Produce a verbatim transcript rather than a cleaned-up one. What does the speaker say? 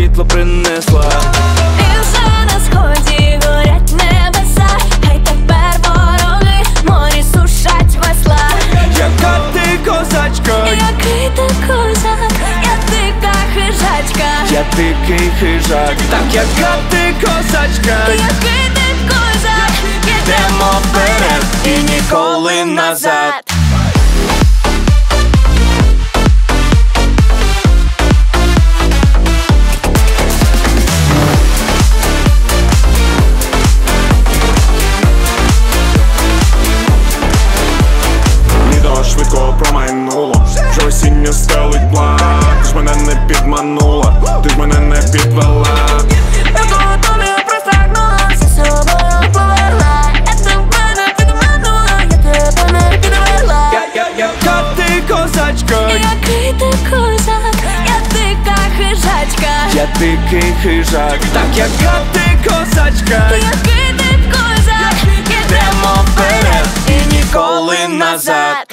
світло принесла. І вже на сході горять небеса, хай тепер вороги морі сушать весла. Яка ти козачка, який ти козак, я дика хижачка, я дикий хижак. Так, яка ти козачка, який ти козак, йдемо вперед і ніколи назад. Швидко промайнуло, вже осінню стелить план. Ти ж мене не підманула, ти ж мене не підвела. Я до тобі простягнула, за собою повела. Я тебе не підманула, я тебе не підвела. Я, я, яка ти козачка, який ти козак, я дика хижачка, я дикий хижак. Так, яка ти козачка, який ти козак, йдемо вперед і ніколи назад.